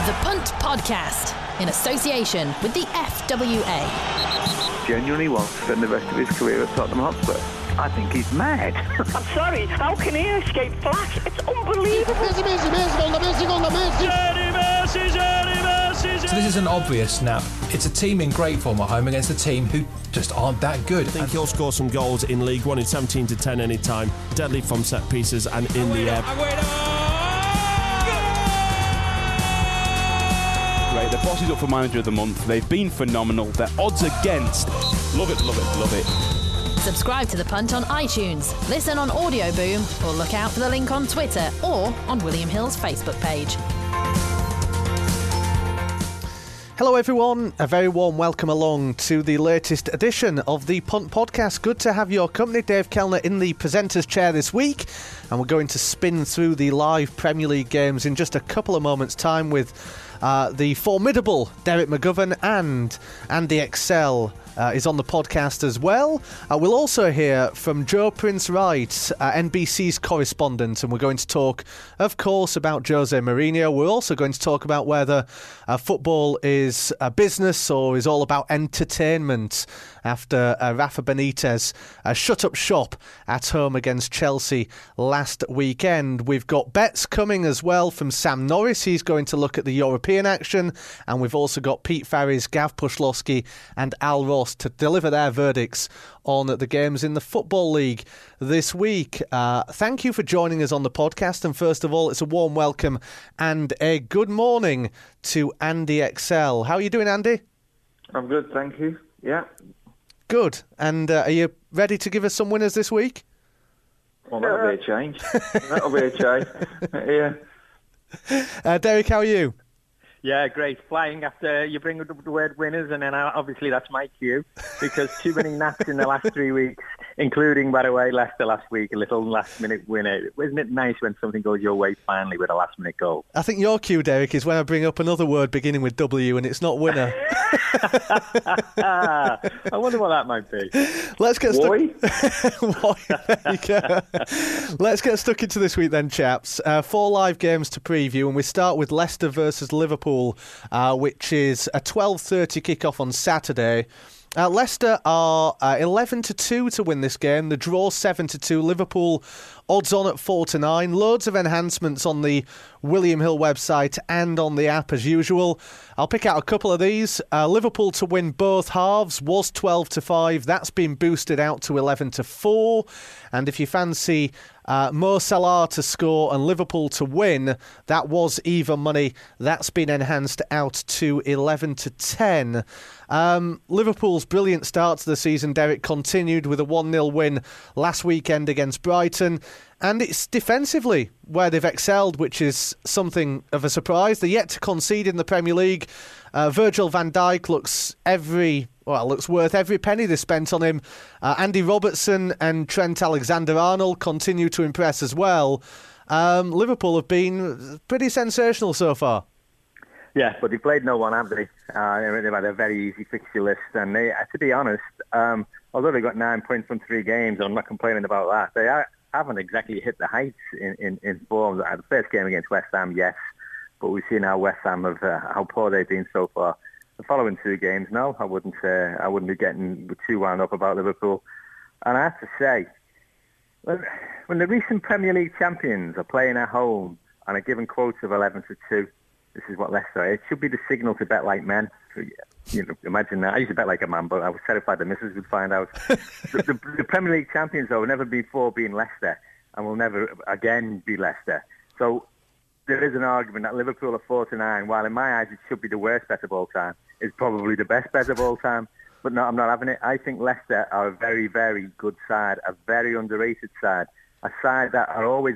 The Punt Podcast, in association with the FWA. Genuinely wants to spend the rest of his career at Tottenham Hotspur. I think he's mad. I'm sorry, how can he escape flash? It's unbelievable. So this is an obvious snap. It's a team in great form at home against a team who just aren't that good. I think he'll score some goals in League One in 17-10 anytime. Deadly from set pieces and in the air. Right, the boss is up for Manager of the Month. They've been phenomenal. Their odds against. Love it, love it, love it. Subscribe to The Punt on iTunes, listen on Audio Boom, or look out for the link on Twitter or on William Hill's Facebook page. Hello everyone, a very warm welcome along to the latest edition of the Punt Podcast. Good to have your company. Dave Kellner in the presenter's chair this week, and we're going to spin through the live Premier League games in just a couple of moments' time with the formidable Derek McGovern, and Andy Excel is on the podcast as well. We'll also hear from Joe Prince-Wright, NBC's correspondent, and we're going to talk, of course, about Jose Mourinho. We're also going to talk about whether football is a business or is all about entertainment after Rafa Benitez shut up shop at home against Chelsea last weekend. We've got bets coming as well from Sam Norris. He's going to look at the European action, and we've also got Pete Farries, Gav Pushlovsky and Al Ross to deliver their verdicts on the games in the Football League this week. Thank you for joining us on the podcast, and first of all, it's a warm welcome and a good morning to Andy Excel. How are you doing, Andy? I'm good, thank you. Yeah. Good. And are you ready to give us some winners this week? Well, that'll be a change. That'll be a change. Yeah. Derek, how are you? Yeah, great. Flying after you bring up the word winners, and then obviously that's my cue, because too many naps in the last 3 weeks, including, by the way, Leicester last week, a little last-minute winner. Isn't it nice when something goes your way finally with a last-minute goal? I think your cue, Derek, is when I bring up another word beginning with W and it's not winner. I wonder what that might be. Let's get stuck. There you go. Let's get stuck into this week then, chaps. 4 live games to preview, and we start with Leicester versus Liverpool, which is a 12:30 kickoff on Saturday. Leicester are 11-2 to win this game. The draw 7-2. Liverpool odds on at 4-9. Loads of enhancements on the William Hill website and on the app as usual. I'll pick out a couple of these. Liverpool to win both halves was 12-5. That's been boosted out to 11-4. And if you fancy Mo Salah to score and Liverpool to win, that was even money. That's been enhanced out to 11-10. Liverpool's brilliant start to the season, Derek, continued with a 1-0 win last weekend against Brighton. And it's defensively where they've excelled, which is something of a surprise. They're yet to concede in the Premier League. Virgil van Dijk looks worth every penny they spent on him. Andy Robertson and Trent Alexander-Arnold continue to impress as well. Liverpool have been pretty sensational so far. Yeah, but they played no one, have they? They've had a very easy fixture list, and they, to be honest, although they got 9 points from 3 games, I'm not complaining about that. They haven't exactly hit the heights in form. The first game against West Ham, yes, but we've seen how West Ham how poor they've been so far. The following 2 games, no, I wouldn't be getting too wound up about Liverpool. And I have to say, when the recent Premier League champions are playing at home on a given quota of 11-2, this is what Leicester are. It should be the signal to bet like men. You know, imagine that. I used to bet like a man, but I was terrified the missus would find out. The Premier League champions, though, will never before being Leicester, and will never again be Leicester. So there is an argument that Liverpool are 4-9, while in my eyes it should be the worst bet of all time. It's probably the best bet of all time. But no, I'm not having it. I think Leicester are a very, very good side, a very underrated side, a side that are always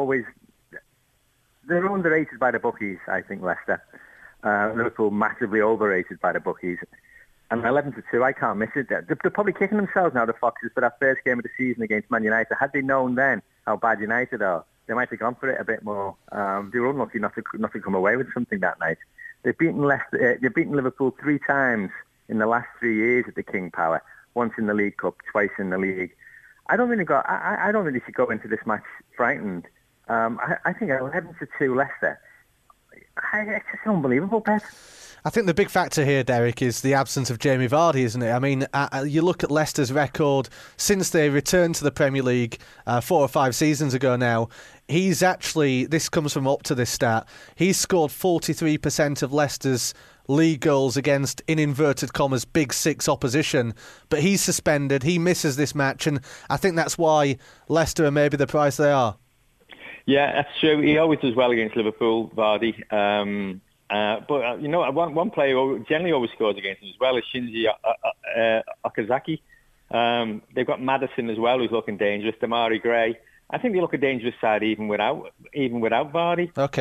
they're underrated by the bookies, I think, Leicester. Liverpool massively overrated by the bookies. And 11-2, I can't miss it. They're probably kicking themselves now, the Foxes, for that first game of the season against Man United. Had they known then how bad United are, they might have gone for it a bit more. They were unlucky not to come away with something that night. They've beaten Liverpool 3 times in the last 3 years at the King Power. Once in the League Cup, twice in the league. I don't really see go into this match frightened. I think 11-2 Leicester. It's just unbelievable, Pep. I think the big factor here, Derek, is the absence of Jamie Vardy, isn't it? I mean, you look at Leicester's record since they returned to the Premier League 4 or 5 seasons ago now. He's actually, this comes from up to this stat, he's scored 43% of Leicester's league goals against, in inverted commas, Big Six opposition. But he's suspended, he misses this match, and I think that's why Leicester are maybe the price they are. Yeah, that's true. He always does well against Liverpool, Vardy. But you know, one player who generally always scores against him as well is Shinji Okazaki. They've got Maddison as well, who's looking dangerous. Damari Gray. I think they look a dangerous side even without Vardy. Okay.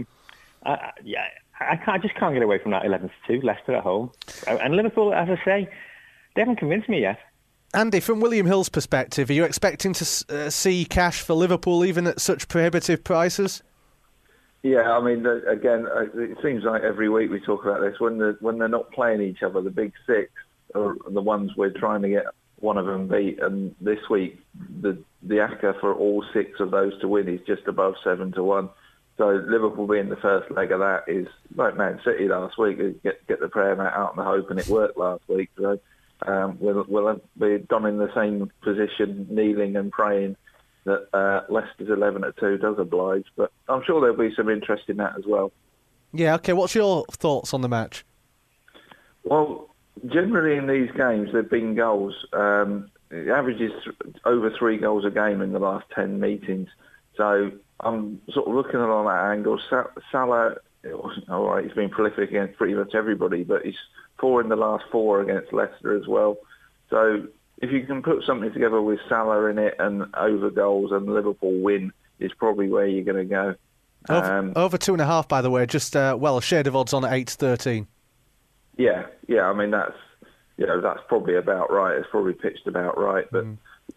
I just can't get away from that 11-2 Leicester at home. And Liverpool, as I say, they haven't convinced me yet. Andy, from William Hill's perspective, are you expecting to see cash for Liverpool even at such prohibitive prices? Yeah, I mean, again, it seems like every week we talk about this. When they're not playing each other, the Big Six are the ones we're trying to get one of them beat. And this week, the ACCA for all 6 of those to win is just above 7-1. So Liverpool being the first leg of that is like Man City last week. Get the prayer mat out in the hope, and it worked last week. So we'll be donning the same position, kneeling and praying that Leicester's 11-2 does oblige, but I'm sure there'll be some interest in that as well. Yeah, okay. What's your thoughts on the match? Well, generally in these games, there've been goals. The average is over 3 goals a game in the last 10 meetings. So I'm sort of looking along that angle. Salah, all right, he's been prolific against pretty much everybody, but he's 4 in the last 4 against Leicester as well. So if you can put something together with Salah in it and over goals and Liverpool win, is probably where you're going to go. Over 2.5, by the way, just a shade of odds on at 8-13. Yeah. I mean that's probably about right. It's probably pitched about right. But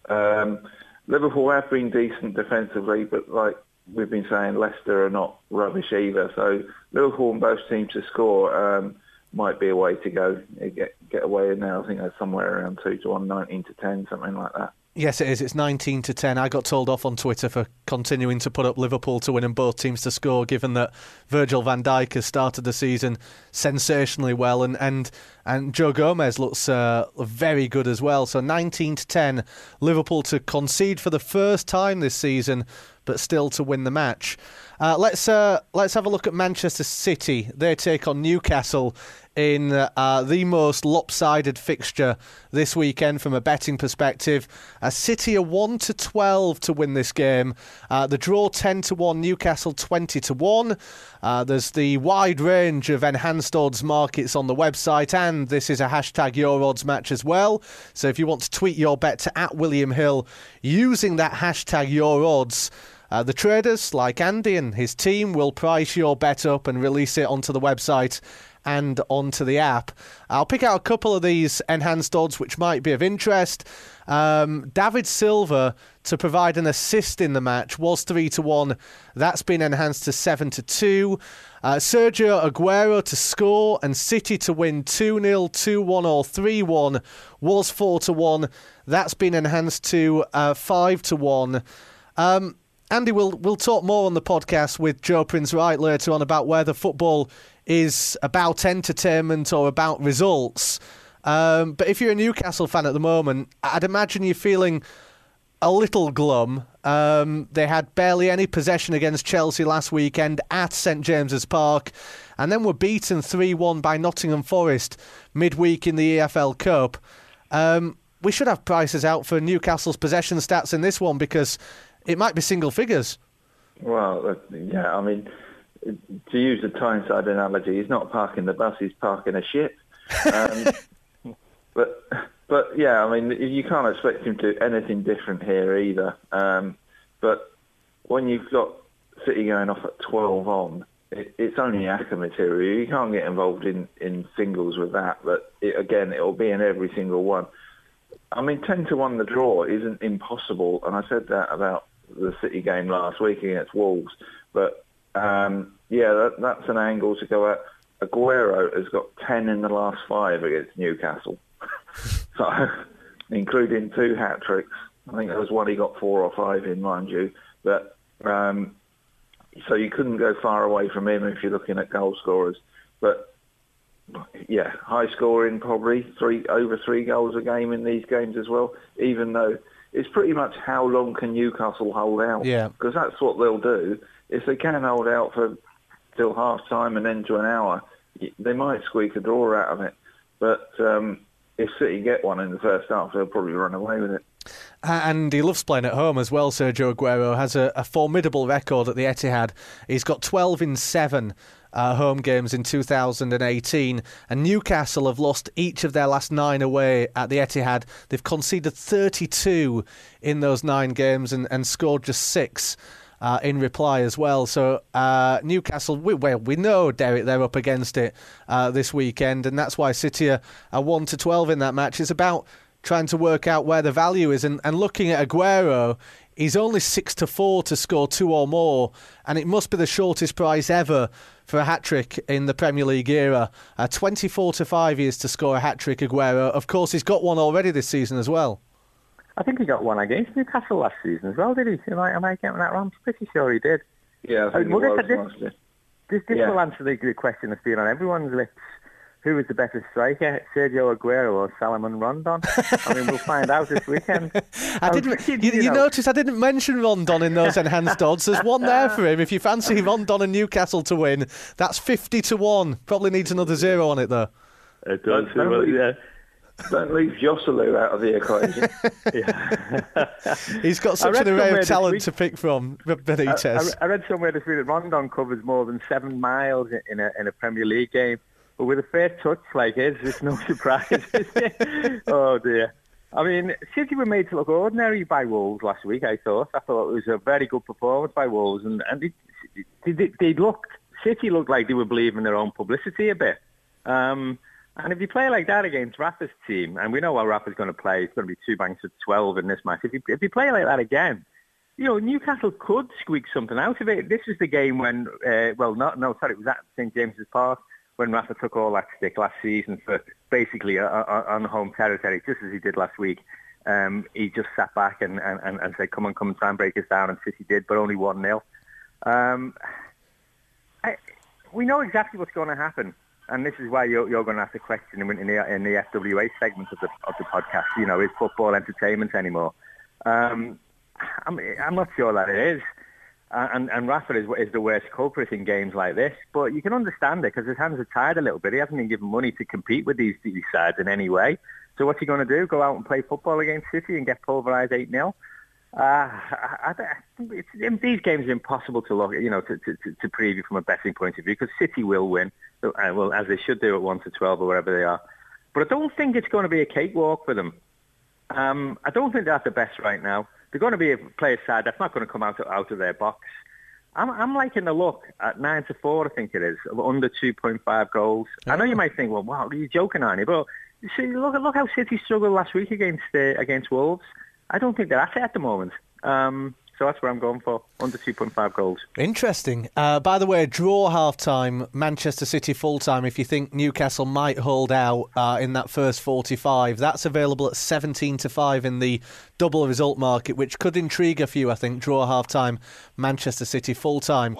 Liverpool have been decent defensively, but like we've been saying, Leicester are not rubbish either. So Liverpool and both teams to score might be a way to go. Get away in there. I think that's somewhere around 2-1, 19-10, something like that. Yes, it is. It's 19-10. I got told off on Twitter for continuing to put up Liverpool to win and both teams to score, given that Virgil van Dijk has started the season sensationally well, and Joe Gomez looks very good as well. So 19-10, Liverpool to concede for the first time this season, but still to win the match. Let's have a look at Manchester City. They take on Newcastle in the most lopsided fixture this weekend from a betting perspective. City are 1-12 to win this game. The draw 10-1, Newcastle 20-1. There's the wide range of enhanced odds markets on the website, and this is a hashtag Your Odds match as well. So if you want to tweet your bet to @WilliamHill using that hashtag Your Odds, the traders, like Andy and his team, will price your bet up and release it onto the website and onto the app. I'll pick out a couple of these enhanced odds which might be of interest. David Silva to provide an assist in the match was 3-1. That's been enhanced to 7-2. Sergio Aguero to score and City to win 2-0, 2-1 or 3-1 was 4-1. That's been enhanced to 5-1. Andy, we'll talk more on the podcast with Joe Prince-Wright later on about whether football is about entertainment or about results. But if you're a Newcastle fan at the moment, I'd imagine you're feeling a little glum. They had barely any possession against Chelsea last weekend at St James's Park, and then were beaten 3-1 by Nottingham Forest midweek in the EFL Cup. We should have prices out for Newcastle's possession stats in this one, because it might be single figures. Well, yeah, I mean, to use the Tyneside analogy, he's not parking the bus, he's parking a ship. But yeah, I mean, you can't expect him to do anything different here either. But when you've got City going off at 12 on, it's only ACCA material. You can't get involved in singles with that. But it'll be in every single one. I mean, 10-1 the draw isn't impossible, and I said that about the City game last week against Wolves. But that's an angle to go at. Aguero has got 10 in the last 5 against Newcastle, so including 2 hat tricks. I think there was one he got 4 or 5 in, mind you. But so you couldn't go far away from him if you're looking at goal scorers. But yeah, high scoring, probably over 3 goals a game in these games as well. Even though it's pretty much how long can Newcastle hold out? Yeah, because that's what they'll do. If they can hold out for till half time and then to an hour, they might squeak a draw out of it. But if City get one in the first half, they'll probably run away with it. And he loves playing at home as well. Sergio Aguero has a formidable record at the Etihad. He's got 12 in 7 home games in 2018, and Newcastle have lost each of their last 9 away at the Etihad. They've conceded 32 in those 9 games and scored just 6 in reply as well. So Newcastle, we know, Derek, they're up against it this weekend, and that's why City are 1-12 in that match. It's about trying to work out where the value is, and looking at Aguero, he's only 6-4 to score 2 or more, and it must be the shortest price ever for a hat-trick in the Premier League era. 24-5 he is to score a hat-trick, Aguero. Of course, he's got one already this season as well. I think he got one against Newcastle last season as well, did he? Am I getting that wrong? I'm pretty sure he did. Yeah, I think this will answer the question that's been on everyone's lips. Who was the better striker, Sergio Aguero or Salomon Rondon? I mean, we'll find out this weekend. You notice I didn't mention Rondon in those enhanced odds. There's one there for him. If you fancy Rondon and Newcastle to win, that's 50-1. Probably needs another 0 on it, though. It does. Don't leave Joselu out of the equation. He's got such an array of talent to pick from, Benitez. I read somewhere this week that Rondon covers more than 7 miles in a Premier League game. But with a fair touch like his, it's no surprise. Oh, dear. I mean, City were made to look ordinary by Wolves last week, I thought. I thought it was a very good performance by Wolves. And City looked like they were believing their own publicity a bit. And if you play like that against Rafa's team, and we know how Rafa's going to play, it's going to be 2 banks of 12 in this match. If you play like that again, Newcastle could squeak something out of it. This was the game when, it was at St James's Park, when Rafa took all that stick last season for basically on home territory, just as he did last week. He just sat back and said, come on, try and break us down, and City did, but only 1-0. We know exactly what's going to happen, and this is why you're going to have to question him in the FWA segment of the podcast. Is football entertainment anymore? I'm not sure that it is. And Rafa is the worst culprit in games like this. But you can understand it because his hands are tied a little bit. He hasn't been given money to compete with these sides in any way. So what's he going to do? Go out and play football against City and get pulverised 8-0? These games are impossible to look, to preview from a betting point of view because City will win, as they should do at 1-12 or wherever they are. But I don't think it's going to be a cakewalk for them. I don't think they're at the best right now. They're going to be a player side that's not going to come out of their box. I'm liking the look at 9-4, I think it is, under 2.5 goals. I know you might think, well, wow, you're joking, aren't you? But see, look how City struggled last week against Wolves. I don't think they're at it at the moment. So that's where I'm going for, under 2.5 goals. Interesting. By the way, draw half-time, Manchester City full-time, if you think Newcastle might hold out in that first 45. That's available at 17-5 in the double result market, which could intrigue a few, I think. Draw half-time, Manchester City full-time.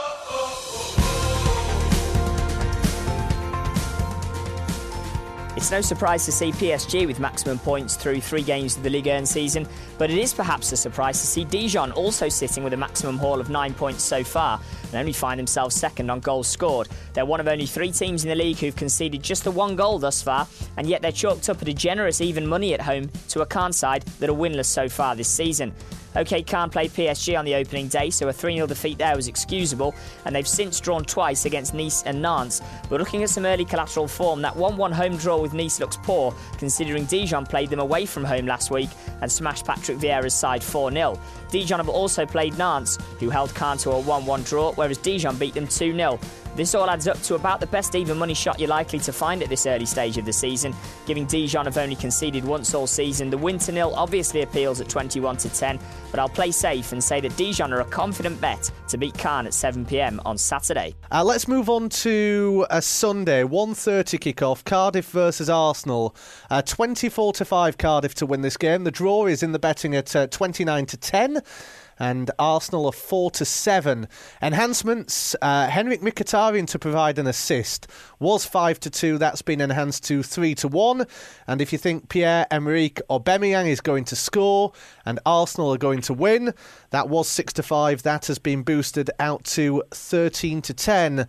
It's no surprise to see PSG with maximum points through 3 games of the Ligue 1 season, but it is perhaps a surprise to see Dijon also sitting with a maximum haul of 9 points so far and only find themselves second on goals scored. They're one of only 3 teams in the league who've conceded just the 1 goal thus far, and yet they're chalked up at a generous even money at home to a Caen side that are winless so far this season. OK, Caen played PSG on the opening day, so a 3-0 defeat there was excusable, and they've since drawn twice against Nice and Nantes. But looking at some early collateral form, that 1-1 home draw with Nice looks poor, considering Dijon played them away from home last week and smashed Patrick Vieira's side 4-0. Dijon have also played Nantes, who held Caen to a 1-1 draw, whereas Dijon beat them 2-0. This all adds up to about the best even money shot you're likely to find at this early stage of the season. Giving Dijon have only conceded once all season, the win to nil obviously appeals at 21-10, but I'll play safe and say that Dijon are a confident bet to beat Caen at 7 p.m. on Saturday. Let's move on to a Sunday, 1:30 kick-off, Cardiff versus Arsenal. 24-5 Cardiff to win this game. The draw is in the betting at 29-10. and Arsenal are 4-7. Enhancements, Henrik Mkhitaryan to provide an assist was 5-2. That's been enhanced to 3-1. And if you think Pierre-Emerick Aubameyang is going to score and Arsenal are going to win, that was 6-5. That has been boosted out to 13-10.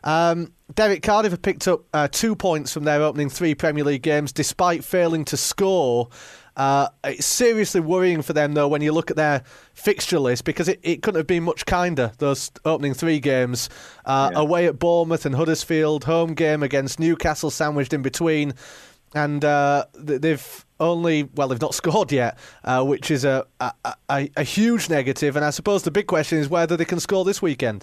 Derek, Cardiff have picked up 2 points from their opening 3 Premier League games despite failing to score. It's seriously worrying for them, though, when you look at their fixture list, because it couldn't have been much kinder, those opening 3 games. Away at Bournemouth and Huddersfield, home game against Newcastle sandwiched in between. And they've not scored yet, which is a huge negative. And I suppose the big question is whether they can score this weekend.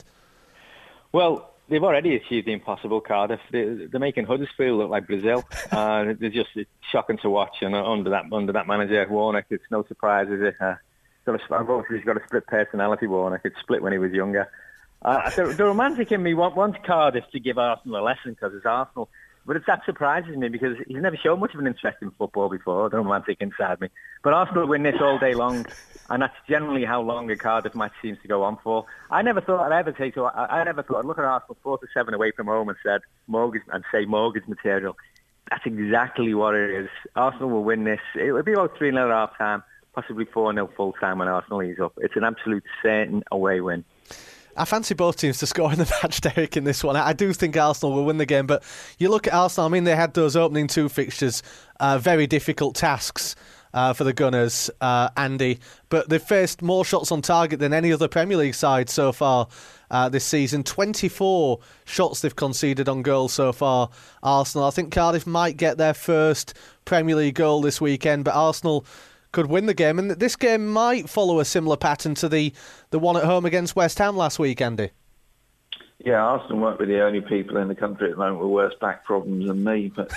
Well, they've already achieved the impossible, Cardiff. They're making Huddersfield look like Brazil. They're just shocking to watch. And under that manager, Warnock, it's no surprise, is it? I've obviously got a split personality, Warnock. It's split when he was younger. The romantic in me wants Cardiff to give Arsenal a lesson because it's Arsenal. But that surprises me because he's never shown much of an interest in football before, the romantic inside me. But Arsenal win this all day long, and that's generally how long a Cardiff match seems to go on for. I never thought I'd look at Arsenal 4-7 away from home and say mortgage material. That's exactly what it is. Arsenal will win this. It'll be about 3-0 at half time, possibly 4-0 full time when Arsenal ease up. It's an absolute certain away win. I fancy both teams to score in the match, Derek, in this one. I do think Arsenal will win the game, but you look at Arsenal, I mean, they had those opening 2 fixtures, very difficult tasks for the Gunners, Andy, but they've faced more shots on target than any other Premier League side so far this season. 24 shots they've conceded on goal so far, Arsenal. I think Cardiff might get their first Premier League goal this weekend, but Arsenal could win the game, and this game might follow a similar pattern to the one at home against West Ham last week, Andy. Yeah, Arsenal won't be the only people in the country at the moment with worse back problems than me, but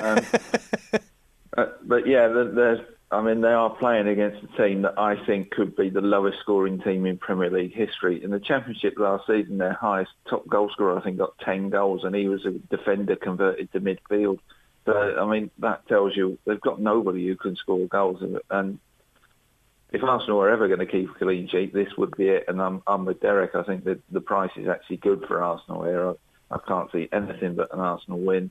yeah, they are playing against a team that I think could be the lowest scoring team in Premier League history. In the Championship last season, their highest top goal scorer, I think, got 10 goals, and he was a defender converted to midfield. So, I mean, that tells you they've got nobody who can score goals. And if Arsenal are ever going to keep a clean sheet, this would be it. And I'm with Derek. I think that the price is actually good for Arsenal here. I can't see anything but an Arsenal win,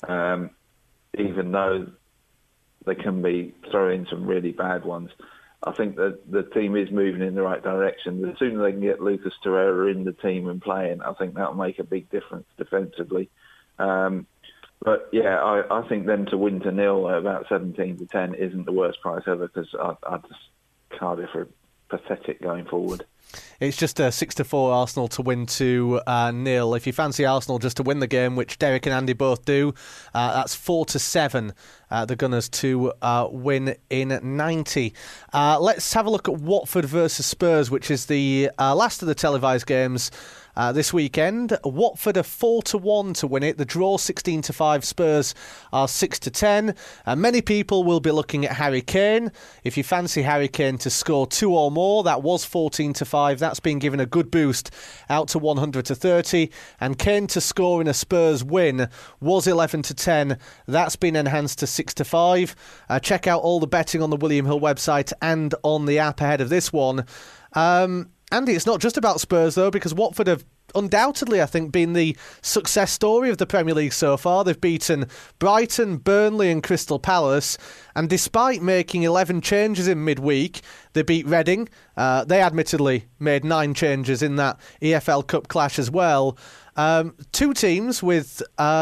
even though they can be throwing some really bad ones. I think that the team is moving in the right direction. The sooner they can get Lucas Torreira in the team and playing, I think that'll make a big difference defensively. But yeah, I think them to win to 0 at about 17-10 isn't the worst price ever, because Cardiff are pathetic going forward. It's just a 6-4 Arsenal to win to 0. If you fancy Arsenal just to win the game, which Derek and Andy both do, that's 4-7. The Gunners to win in 90. Let's have a look at Watford versus Spurs, which is the last of the televised games this weekend. Watford are 4-1 to win it. The draw 16-5. Spurs are 6-10. Many people will be looking at Harry Kane. If you fancy Harry Kane to score 2 or more, that was 14-5. That's been given a good boost out to 100-30. And Kane to score in a Spurs win was 11-10. That's been enhanced to 6-5. Check out all the betting on the William Hill website and on the app ahead of this one. Andy, it's not just about Spurs, though, because Watford have undoubtedly, I think, been the success story of the Premier League so far. They've beaten Brighton, Burnley and Crystal Palace, and despite making 11 changes in midweek, they beat Reading. They admittedly made 9 changes in that EFL Cup clash as well. 2 teams with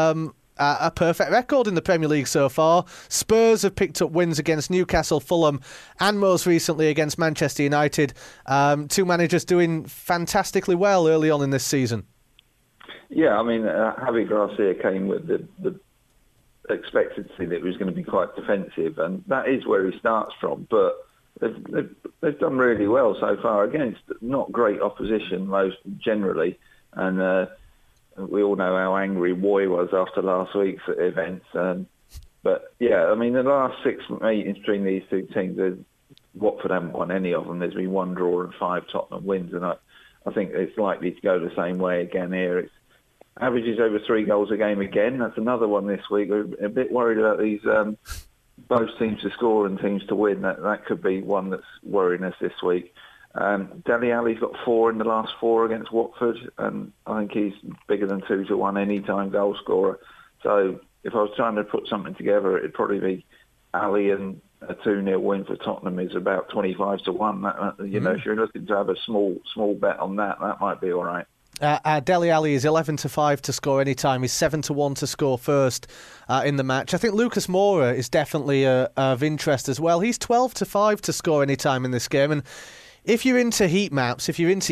a perfect record in the Premier League so far. Spurs have picked up wins against Newcastle, Fulham, and most recently against Manchester United. 2 managers doing fantastically well early on in this season. Yeah, I mean, Javi Gracia came with the expectancy that he was going to be quite defensive, and that is where he starts from. But they've done really well so far against not great opposition, most generally, and we all know how angry Roy was after last week's events. But yeah, I mean, the last 6 meetings between these 2 teams, Watford haven't won any of them. There's been 1 draw and 5 Tottenham wins, and I think it's likely to go the same way again here. It's averages over 3 goals a game again. That's another one this week. We're a bit worried about these both teams to score and teams to win. That could be one that's worrying us this week. Dele Alli's got 4 in the last 4 against Watford, and I think he's bigger than 2-1 any-time goal scorer. So if I was trying to put something together, it'd probably be Ali, and a 2-0 win for Tottenham is about 25-1. If you're looking to have a small bet on that, that might be all right. Dele Alli is 11-5 to score any time. He's 7-1 to score first in the match. I think Lucas Moura is definitely of interest as well. He's 12-5 to score any time in this game. And if you're into heat maps,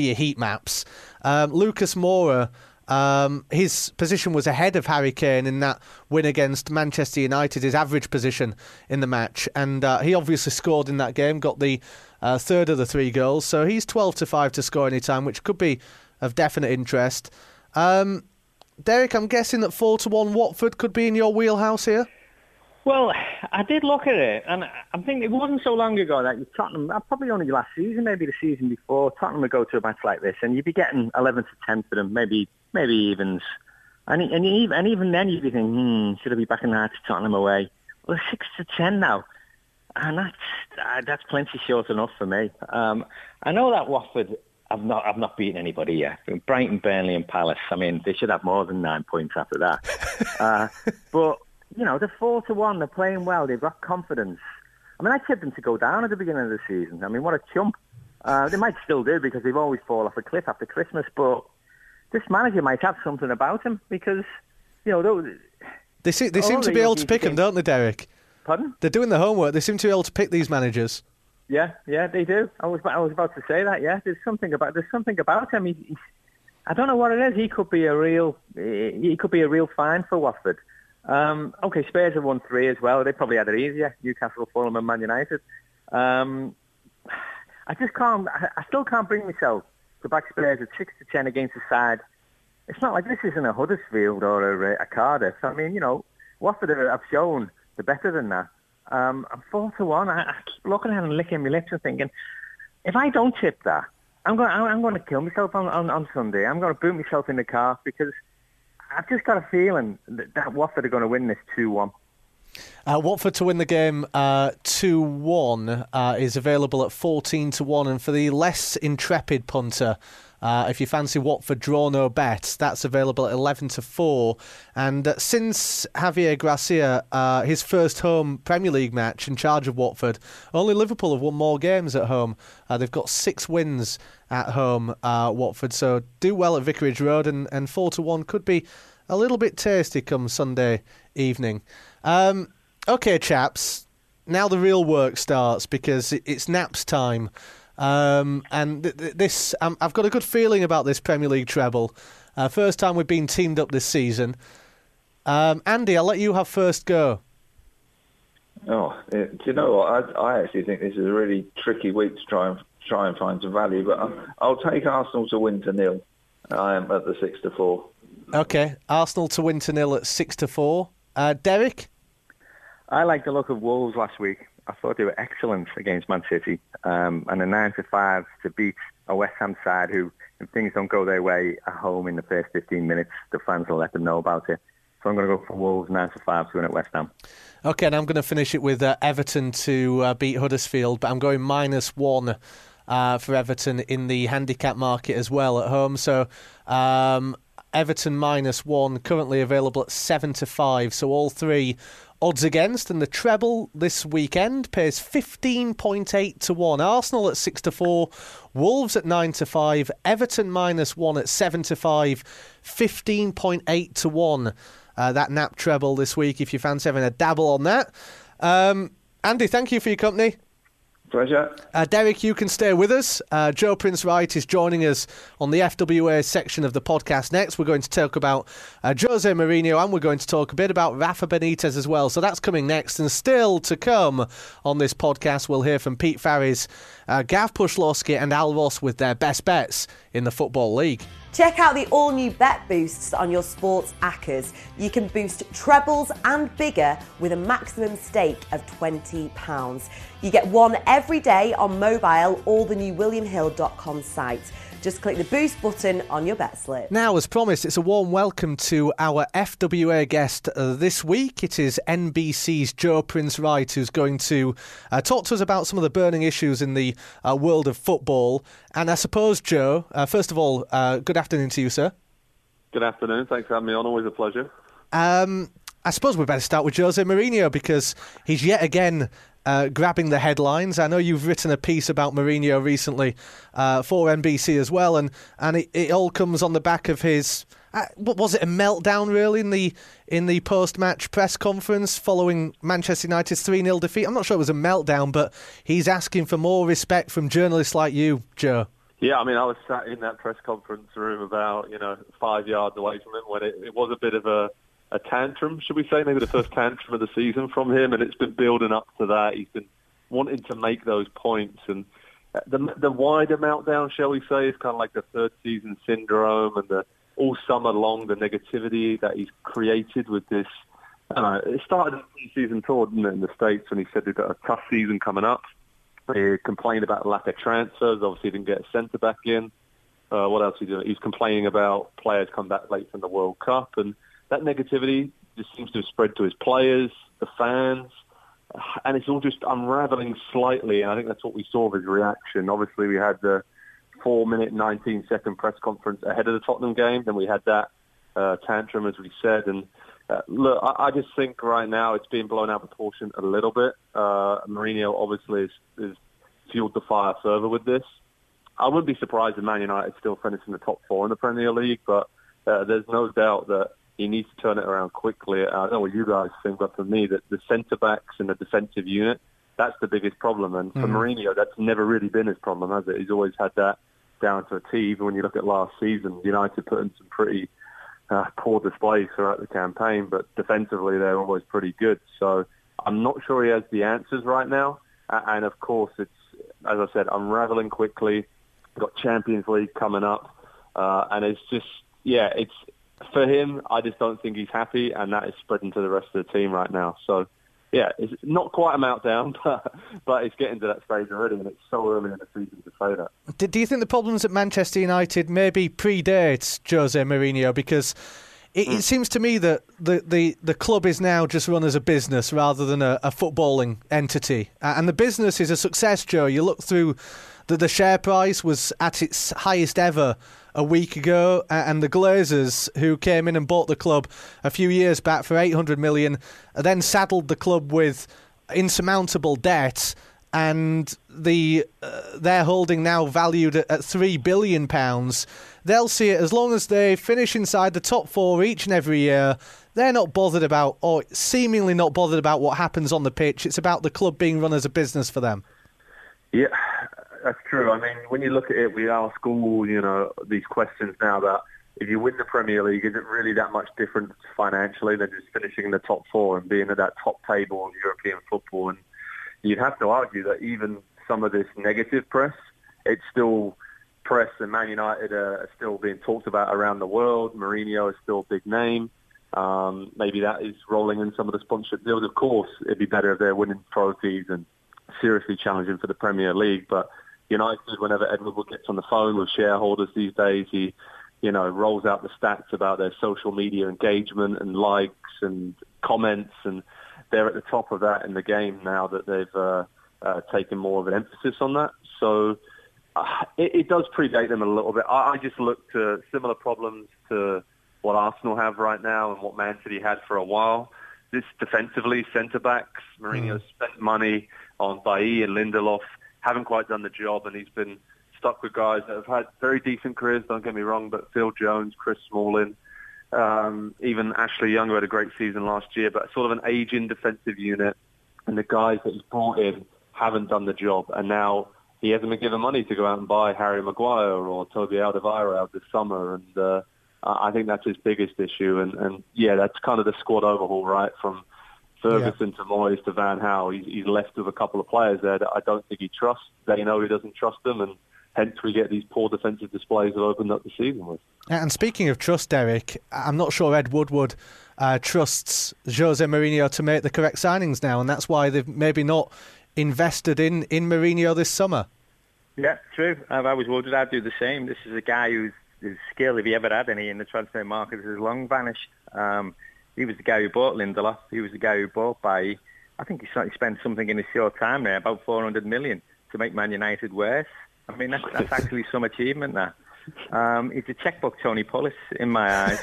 Lucas Moura, his position was ahead of Harry Kane in that win against Manchester United, his average position in the match. And he obviously scored in that game, got the third of the 3 goals. So he's 12-5 to score any time, which could be of definite interest. Derek, I'm guessing that 4-1 Watford could be in your wheelhouse here? Well, I did look at it, and I'm thinking it wasn't so long ago that Tottenham, probably only last season, maybe the season before, Tottenham would go to a match like this, and you'd be getting 11-10 for them, maybe evens. And even then you'd be thinking, should I be backing that to Tottenham away? Well, 6-10 now, and that's plenty short enough for me. I know that Watford, I've not beaten anybody yet. Brighton, Burnley and Palace, I mean, they should have more than 9 points after that. But, they're 4-1, they're playing well, they've got confidence. I mean, I tipped them to go down at the beginning of the season. I mean, what a chump. They might still do because they've always fall off a cliff after Christmas, but this manager might have something about him because, They seem to be able to pick them, don't they, Derek? Pardon? They're doing the homework. They seem to be able to pick these managers. Yeah, they do. I was about to say that. Yeah, there's something about him. I don't know what it is. He could be a real find for Watford. Okay, Spurs have won 3 as well. They probably had it easier. Newcastle, Fulham, and Man United. I still can't bring myself to back Spurs at 6-10 against the side. It's not like this isn't a Huddersfield or a Cardiff. I mean, Watford have shown they're better than that. I'm 4-1. I keep looking at it and licking my lips and thinking, if I don't tip that, I'm going to kill myself on Sunday. I'm going to boot myself in the car because I've just got a feeling that Watford are going to win this 2-1. Watford to win the game 2-1 is available at 14-1, and for the less intrepid punter, if you fancy Watford draw no bet, that's available at 11-4. And since Javier Gracia, his first home Premier League match in charge of Watford, only Liverpool have won more games at home. They've got 6 wins at home, Watford, so do well at Vicarage Road, and 4-1 could be a little bit tasty come Sunday evening. Okay, chaps, now the real work starts because it's naps time. And this, I've got a good feeling about this Premier League treble. First time we've been teamed up this season. Andy, I'll let you have first go. Do you know what? I actually think this is a really tricky week to try and find some value, but I'll take Arsenal to win 0. I am at the 6-4. Okay, Arsenal to win 0 at 6-4. Derek? I like the look of Wolves last week. I thought they were excellent against Man City, and a 9-5 to beat a West Ham side who, if things don't go their way at home in the first 15 minutes, the fans will let them know about it. So I'm going to go for Wolves 9-5 to win at West Ham. Okay, and I'm going to finish it with Everton to beat Huddersfield, but I'm going -1 for Everton in the handicap market as well at home. So Everton -1, currently available at 7-5. So all 3 odds against, and the treble this weekend pays 15.8-1. Arsenal at 6-4, Wolves at 9-5, Everton -1 at 7-5, 15.8-1. That nap treble this week, if you fancy having a dabble on that. Andy, thank you for your company. Pleasure. Derek, you can stay with us. Joe Prince-Wright is joining us on the FWA section of the podcast next. We're going to talk about Jose Mourinho, and we're going to talk a bit about Rafa Benitez as well. So that's coming next. And still to come on this podcast, we'll hear from Pete Farries, Gav Puszlowski and Al Ross with their best bets in the Football League. Check out the all-new Bet Boosts on your sports accas. You can boost trebles and bigger with a maximum stake of £20. You get one every day on mobile or the new WilliamHill.com site. Just click the boost button on your bet slip. Now, as promised, it's a warm welcome to our FWA guest this week. It is NBC's Joe Prince-Wright, who's going to talk to us about some of the burning issues in the world of football. And I suppose, Joe, first of all, good afternoon to you, sir. Good afternoon. Thanks for having me on. Always a pleasure. I suppose we better start with Jose Mourinho because he's yet again grabbing the headlines. I know you've written a piece about Mourinho recently for NBC as well, and it all comes on the back of his. What was it, a meltdown really in the post-match press conference following Manchester United's 3-0 defeat? I'm not sure it was a meltdown, but he's asking for more respect from journalists like you, Joe. Yeah, I mean, I was sat in that press conference room about 5 yards away from him when it was a bit of a tantrum, should we say, maybe the first tantrum of the season from him, and it's been building up to that. He's been wanting to make those points, and the wider meltdown, shall we say, is kind of like the third season syndrome, and the all summer long the negativity that he's created with this. It started in the pre-season tour, didn't it, in the States, when he said they've got a tough season coming up. He complained about the lack of transfers. Obviously, he didn't get a centre back in. What else he did? He's complaining about players come back late from the World Cup, and that negativity just seems to have spread to his players, the fans, and it's all just unravelling slightly. And I think that's what we saw of his reaction. Obviously, we had the 4-minute, 19-second press conference ahead of the Tottenham game. Then we had that tantrum, as we said. And look, I just think right now it's being blown out of proportion a little bit. Mourinho obviously is fueled the fire further with this. I wouldn't be surprised if Man United still finish in the top 4 in the Premier League, but there's no doubt that he needs to turn it around quickly. I don't know what you guys think, but for me, that the centre-backs and the defensive unit, that's the biggest problem. And for Mourinho, that's never really been his problem, has it? He's always had that down to a T. Even when you look at last season, United put in some pretty poor displays throughout the campaign, but defensively they're always pretty good. So I'm not sure he has the answers right now. And of course, it's, as I said, unravelling quickly. We've got Champions League coming up. And it's just, it's for him, I just don't think he's happy, and that is spreading to the rest of the team right now. So, it's not quite a meltdown, but it's getting to that stage already, and it's so early in the season to say that. Do you think the problems at Manchester United maybe predate Jose Mourinho? Because it seems to me that the club is now just run as a business rather than a footballing entity. And the business is a success, Joe. You look through the share price was at its highest ever a week ago, and the Glazers, who came in and bought the club a few years back for 800 million, then saddled the club with insurmountable debt, and their holding now valued at £3 billion. They'll see it, as long as they finish inside the top 4 each and every year, they're not bothered about, or seemingly not bothered about, what happens on the pitch. It's about the club being run as a business for them. Yeah, that's true. I mean, when you look at it, we ask all, these questions now about if you win the Premier League, is it really that much different financially than just finishing in the top 4 and being at that top table of European football? And you'd have to argue that even some of this negative press, it's still press, and Man United are still being talked about around the world. Mourinho is still a big name. Maybe that is rolling in some of the sponsorship deals. Of course, it'd be better if they're winning trophies and seriously challenging for the Premier League, but United, whenever Ed Woodward gets on the phone with shareholders these days, he, rolls out the stats about their social media engagement and likes and comments, and they're at the top of that in the game now that they've taken more of an emphasis on that. So it does predate them a little bit. I just look to similar problems to what Arsenal have right now and what Man City had for a while. This defensively, centre-backs, Mourinho spent money on Bailly and Lindelof, haven't quite done the job, and he's been stuck with guys that have had very decent careers, don't get me wrong, but Phil Jones, Chris Smalling, even Ashley Young, who had a great season last year, but sort of an aging defensive unit, and the guys that he's brought in haven't done the job, and now he hasn't been given money to go out and buy Harry Maguire or Toby Alderweireld this summer, and I think that's his biggest issue, and that's kind of the squad overhaul, right, from Ferguson to Moyes to Van Gaal. He's left with a couple of players there that I don't think he trusts. They know he doesn't trust them, and hence we get these poor defensive displays that opened up the season with. And speaking of trust, Derek, I'm not sure Ed Woodward trusts Jose Mourinho to make the correct signings now, and that's why they've maybe not invested in Mourinho this summer. Yeah, true. I've always wondered I'd do the same. This is a guy whose skill, if he ever had any in the transfer market, has long vanished. He was the guy who bought Lindelof. He was the guy who bought Bailly. I think he spent something in his short time there, about 400 million, to make Man United worse. I mean, that's actually some achievement there. It's a checkbook Tony Pulis in my eyes.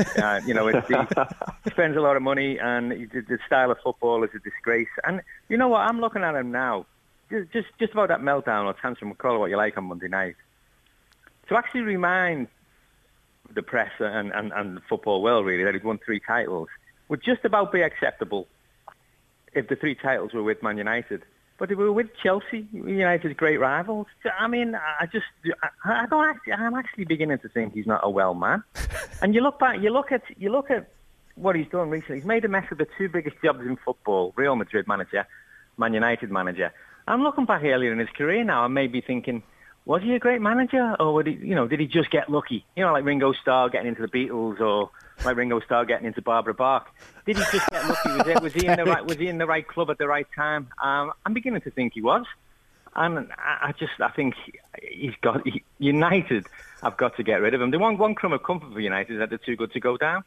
He spends a lot of money, and the style of football is a disgrace. And you know what? I'm looking at him now. Just about that meltdown or tantrum, call it what you like, on Monday night. To actually remind the press and the football world, really, that he'd won 3 titles would just about be acceptable if the 3 titles were with Man United. But they were with Chelsea, United's great rivals. I mean, I'm actually beginning to think he's not a well man. And you look back, you look at what he's done recently. He's made a mess of the 2 biggest jobs in football: Real Madrid manager, Man United manager. I'm looking back earlier in his career now and maybe thinking, was he a great manager, or did he just get lucky? Like Ringo Starr getting into the Beatles, or like Ringo Starr getting into Barbara Bach. Did he just get lucky? Was he in the right club at the right time? I'm beginning to think he was, and I think United. I've got to get rid of him. The one crumb of comfort for United is that they're too good to go down.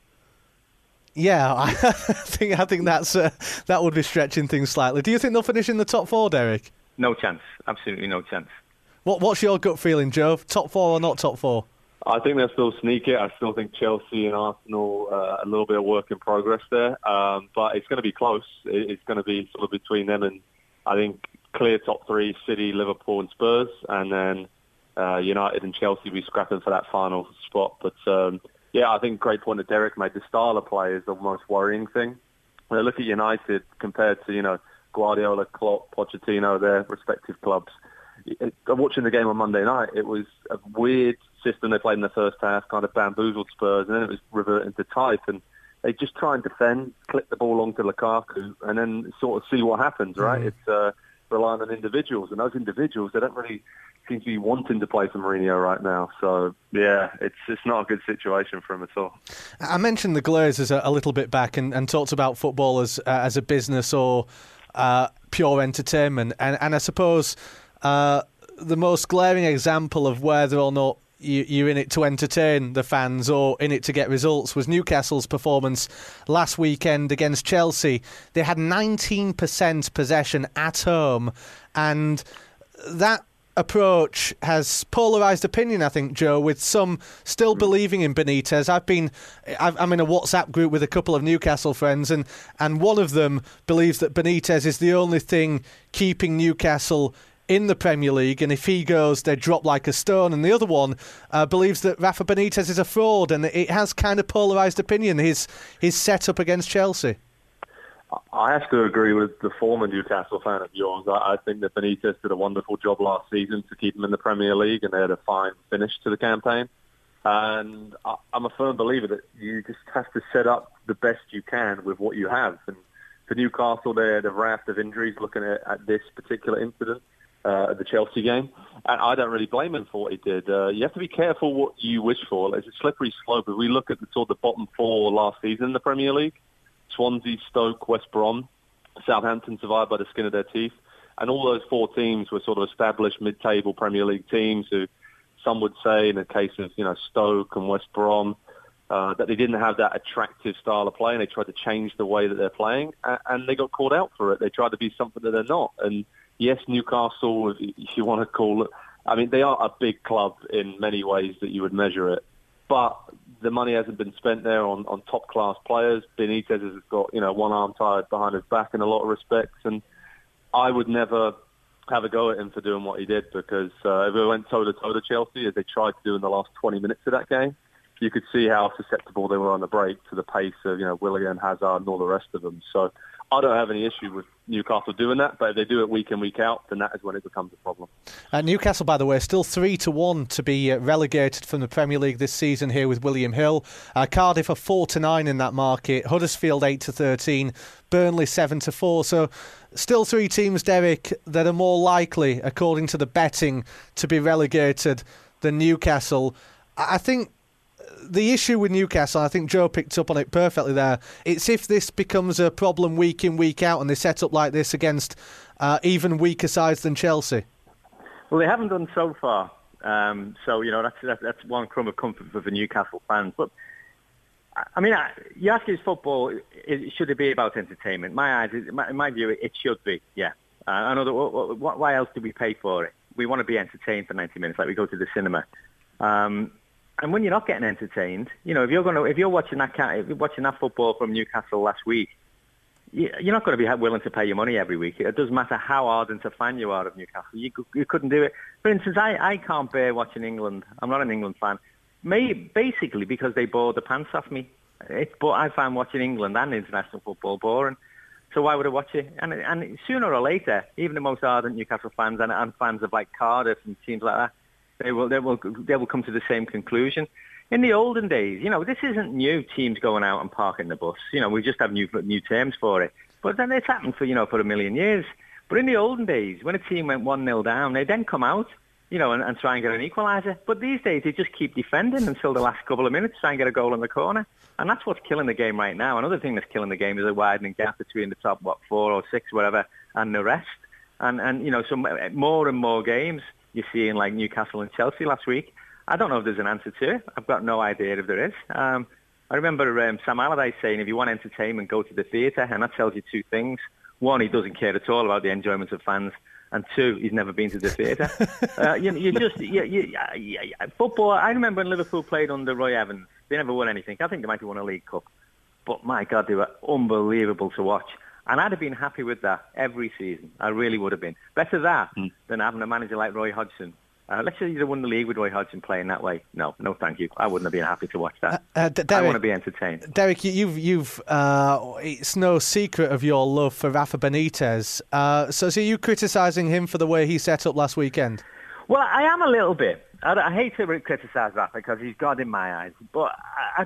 Yeah, I think that would be stretching things slightly. Do you think they'll finish in the top 4, Derek? No chance. Absolutely no chance. What's your gut feeling, Joe? Top 4 or not top 4? I think they'll still sneak it. I still think Chelsea and Arsenal a little bit of work in progress there. But it's going to be close. It's going to be sort of between them and, I think, clear top 3, City, Liverpool and Spurs. And then United and Chelsea will be scrapping for that final spot. But, I think great point that Derek made. The style of play is the most worrying thing. When I look at United compared to, Guardiola, Klopp, Pochettino, their respective clubs, watching the game on Monday night, it was a weird system they played in the first half, kind of bamboozled Spurs, and then it was reverting to type, and they just try and defend, clip the ball onto Lukaku, and then sort of see what happens, right? It's relying on individuals, and those individuals, they don't really seem to be wanting to play for Mourinho right now. So, yeah, it's not a good situation for him at all. I mentioned the Glazers a little bit back and talked about football as a business or pure entertainment, and I suppose the most glaring example of whether or not you're in it to entertain the fans or in it to get results was Newcastle's performance last weekend against Chelsea. They had 19% possession at home, and that approach has polarised opinion, I think, Joe, with some still believing in Benitez. I'm in a WhatsApp group with a couple of Newcastle friends, and one of them believes that Benitez is the only thing keeping Newcastle in the Premier League, and if he goes, they drop like a stone. And the other one believes that Rafa Benitez is a fraud, and it has kind of polarised opinion, his setup against Chelsea. I have to agree with the former Newcastle fan of yours. I think that Benitez did a wonderful job last season to keep them in the Premier League, and they had a fine finish to the campaign. And I'm a firm believer that you just have to set up the best you can with what you have. And for Newcastle, they had a raft of injuries looking at this particular incident. The Chelsea game, and I don't really blame him for what he did. You have to be careful what you wish for. It's a slippery slope. If we look at the bottom 4 last season in the Premier League, Swansea, Stoke, West Brom, Southampton survived by the skin of their teeth, and all those 4 teams were sort of established mid-table Premier League teams who some would say, in the case of Stoke and West Brom, that they didn't have that attractive style of play, and they tried to change the way that they're playing, and they got called out for it. They tried to be something that they're not, and yes, Newcastle, if you want to call it, I mean, they are a big club in many ways that you would measure it. But the money hasn't been spent there on top-class players. Benitez has got, one arm tied behind his back in a lot of respects. And I would never have a go at him for doing what he did, because if we went toe-to-toe to Chelsea, as they tried to do in the last 20 minutes of that game, you could see how susceptible they were on the break to the pace of, Willian, Hazard, and all the rest of them. So I don't have any issue with Newcastle doing that, but if they do it week in, week out, then that is when it becomes a problem. Newcastle, by the way, still 3-1 to be relegated from the Premier League this season here with William Hill. Cardiff are 4-9 in that market. Huddersfield 8-13. Burnley 7-4. So still 3 teams, Derek, that are more likely, according to the betting, to be relegated than Newcastle. I think the issue with Newcastle, I think Joe picked up on it perfectly there, it's if this becomes a problem week in, week out, and they set up like this against even weaker sides than Chelsea. Well, they haven't done so far. So, you know, that's one crumb of comfort for the Newcastle fans. But, I mean, you ask, is football, should it be about entertainment? In my view, it should be, yeah. I know that. Why else do we pay for it? We want to be entertained for 90 minutes, like we go to the cinema. And when you're not getting entertained, you know, if you're watching that football from Newcastle last week, you're not going to be willing to pay your money every week. It doesn't matter how ardent a fan you are of Newcastle. You couldn't do it. For instance, I can't bear watching England. I'm not an England fan. Basically because they bore the pants off me. But I find watching England and international football boring. So why would I watch it? And sooner or later, even the most ardent Newcastle fans and fans of like Cardiff and teams like that, they will come to the same conclusion. In the olden days, you know, this isn't new, teams going out and parking the bus. You know, we just have new terms for it. But then it's happened for a million years. But in the olden days, when a team went 1-0 down, they then come out, you know, and try and get an equaliser. But these days, they just keep defending until the last couple of minutes, try and get a goal in the corner. And that's what's killing the game right now. Another thing that's killing the game is a widening gap between the top, 4 or 6, whatever, and the rest. And you know, some more and more games you see in like Newcastle and Chelsea last week. I don't know if there's an answer to it. I've got no idea if there is. I remember Sam Allardyce saying, if you want entertainment, go to the theatre, and that tells you two things. One, he doesn't care at all about the enjoyment of fans, and two, he's never been to the theatre. Football, I remember when Liverpool played under Roy Evans, they never won anything. I think they might have won a League Cup. But my God, they were unbelievable to watch. And I'd have been happy with that every season. I really would have been. Better that than having a manager like Roy Hodgson. Let's say you'd won the league with Roy Hodgson playing that way. No, thank you. I wouldn't have been happy to watch that. Derek, I want to be entertained. Derek, you've it's no secret of your love for Rafa Benitez. So are you criticising him for the way he set up last weekend? Well, I am a little bit. I hate to criticise Rafa because he's God in my eyes. But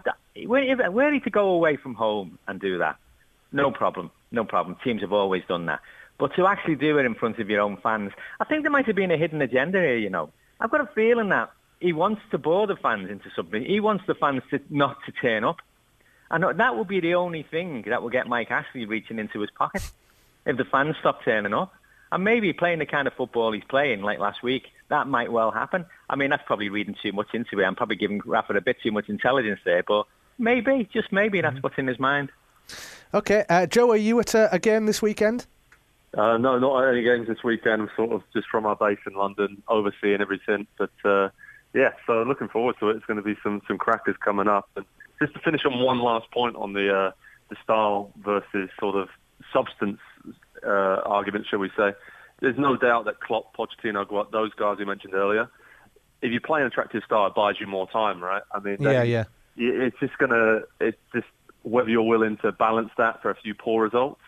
were he to go away from home and do that, no problem. No problem. Teams have always done that. But to actually do it in front of your own fans, I think there might have been a hidden agenda here, you know. I've got a feeling that he wants to bore the fans into something. He wants the fans not to turn up. And that will be the only thing that will get Mike Ashley reaching into his pocket, if the fans stop turning up. And maybe playing the kind of football he's playing, like last week, that might well happen. I mean, that's probably reading too much into it. I'm probably giving Rafa a bit too much intelligence there. But maybe, just maybe, that's what's in his mind. OK. Joe, are you at a game this weekend? No, not any games this weekend. I'm sort of just from our base in London, overseeing everything. But yeah, so looking forward to it. It's going to be some crackers coming up. And just to finish on one last point on the style versus sort of substance argument, shall we say? There's no doubt that Klopp, Pochettino, those guys you mentioned earlier, if you play an attractive style, it buys you more time, right? I mean, yeah. It's just whether you're willing to balance that for a few poor results.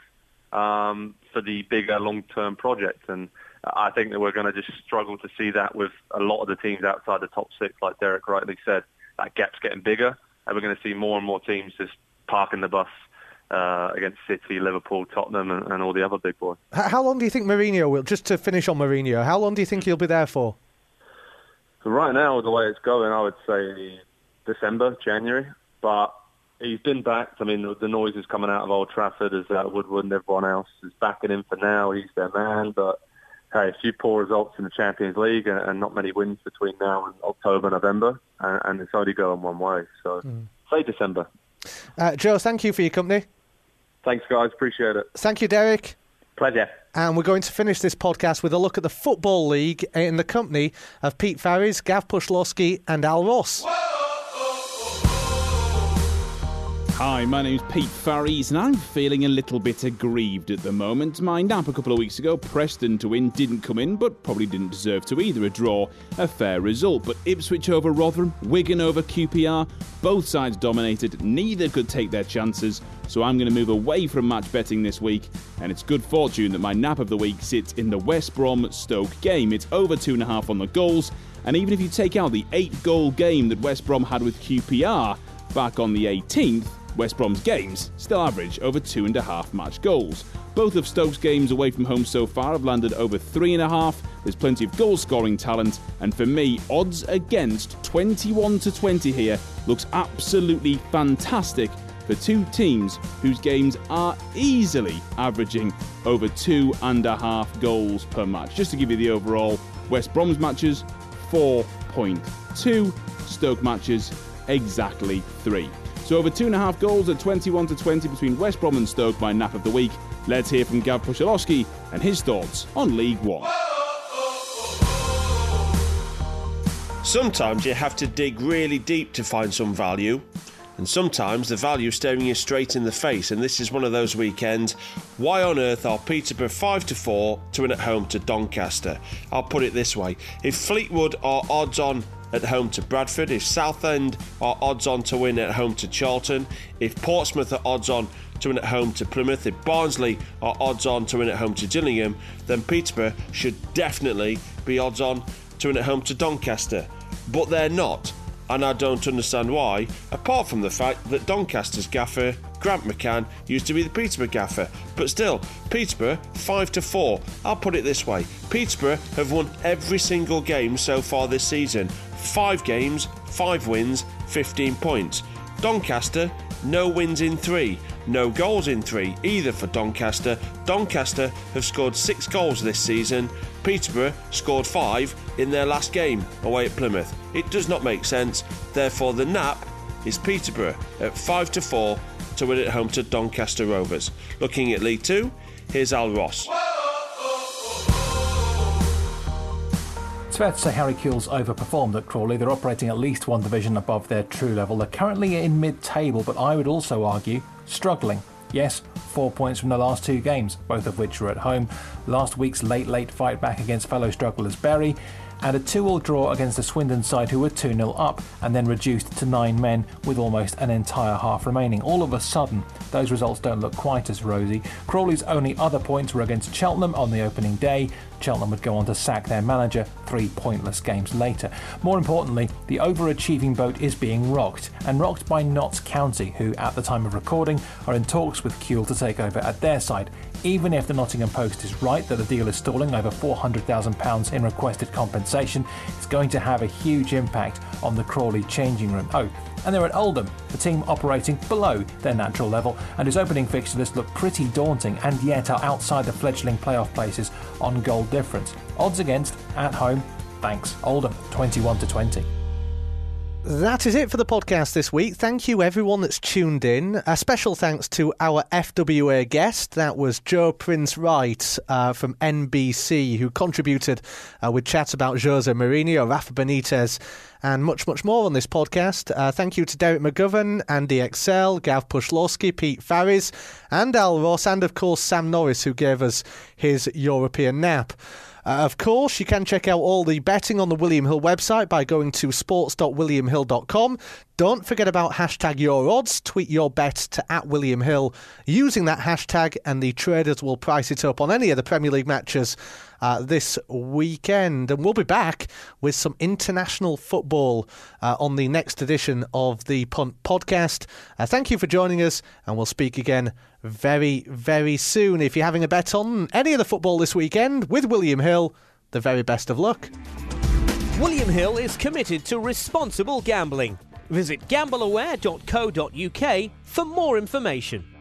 For the bigger long-term project. And I think that we're going to just struggle to see that with a lot of the teams outside the top 6, like Derek rightly said. That gap's getting bigger, and we're going to see more and more teams just parking the bus against City, Liverpool, Tottenham, and all the other big boys. How long do you think Mourinho will, just to finish on Mourinho, how long do you think he'll be there for? So right now, the way it's going, I would say December, January, but he's been backed. I mean, the noise is coming out of Old Trafford as Woodward and everyone else is backing him for now. He's their man. But, hey, a few poor results in the Champions League and not many wins between now and October, November. And it's only going one way. So, say December. Joe, thank you for your company. Thanks, guys. Appreciate it. Thank you, Derek. Pleasure. And we're going to finish this podcast with a look at the Football League in the company of Pete Farries, Gav Pushlowski and Al Ross. Hi, my name's Pete Farries, and I'm feeling a little bit aggrieved at the moment. My nap a couple of weeks ago, Preston to win, didn't come in, but probably didn't deserve to either. A draw, a fair result. But Ipswich over Rotherham, Wigan over QPR, both sides dominated, neither could take their chances. So I'm going to move away from match betting this week, and it's good fortune that my nap of the week sits in the West Brom-Stoke game. It's over 2.5 on the goals, and even if you take out the 8-goal game that West Brom had with QPR back on the 18th, West Brom's games still average over 2.5 match goals. Both of Stoke's games away from home so far have landed over 3.5. There's plenty of goal-scoring talent, and for me, odds against 21-20 here looks absolutely fantastic for two teams whose games are easily averaging over 2.5 goals per match. Just to give you the overall, West Brom's matches, 4.2. Stoke matches, exactly 3. So over 2.5 goals at 21-20 between West Brom and Stoke, my nap of the week. Let's hear from Gav Puszczalowski and his thoughts on League One. Sometimes you have to dig really deep to find some value, and sometimes the value staring you straight in the face, and this is one of those weekends. Why on earth are Peterborough 5-4 to win at home to Doncaster? I'll put it this way: if Fleetwood are odds on at home to Bradford, if Southend are odds on to win at home to Charlton, if Portsmouth are odds on to win at home to Plymouth, if Barnsley are odds on to win at home to Gillingham, then Peterborough should definitely be odds on to win at home to Doncaster. But they're not, and I don't understand why, apart from the fact that Doncaster's gaffer, Grant McCann, used to be the Peterborough gaffer. But still, Peterborough 5-4. I'll put it this way: Peterborough have won every single game so far this season. 5 games, 5 wins, 15 points. Doncaster, no wins in 3, no goals in 3 either for Doncaster. Doncaster have scored 6 goals this season. Peterborough scored 5 in their last game away at Plymouth. It does not make sense. Therefore, the nap is Peterborough at 5-4 to win at home to Doncaster Rovers. Looking at League 2, here's Al Ross. It's fair to say Harry Kewell's overperformed at Crawley. They're operating at least one division above their true level. They're currently in mid-table, but I would also argue struggling. Yes, 4 points from the last 2 games, both of which were at home. Last week's late fight back against fellow strugglers Bury, and a 2-2 draw against the Swindon side, who were 2-0 up and then reduced to 9 men with almost an entire half remaining. All of a sudden, those results don't look quite as rosy. Crawley's only other points were against Cheltenham on the opening day. Cheltenham would go on to sack their manager 3 pointless games later. More importantly, the overachieving boat is being rocked, and rocked by Notts County, who at the time of recording are in talks with Kewell to take over at their side. Even if the Nottingham Post is right that the deal is stalling over £400,000 in requested compensation, it's going to have a huge impact on the Crawley changing room. Oh, and they're at Oldham, the team operating below their natural level, and whose opening fixture list look pretty daunting and yet are outside the fledgling playoff places on goal difference. Odds against, at home, thanks. Oldham, 21-20. That is it for the podcast this week. Thank you everyone that's tuned in. A special thanks to our FWA guest. That was Joe Prince-Wright from NBC, who contributed with chats about Jose Mourinho, Rafa Benitez and much, much more on this podcast. Thank you to Derek McGovern, Andy Excel, Gav Puszczalowski, Pete Farries and Al Ross, and of course Sam Norris, who gave us his European nap. Of course, you can check out all the betting on the William Hill website by going to sports.williamhill.com. Don't forget about hashtag YourOdds. Tweet your bet to @WilliamHill using that hashtag, and the traders will price it up on any of the Premier League matches this weekend. And we'll be back with some international football on the next edition of the Punt Podcast. Thank you for joining us, and we'll speak again very, very soon. If you're having a bet on any of the football this weekend with William Hill, the very best of luck. William Hill is committed to responsible gambling. Visit gambleaware.co.uk for more information.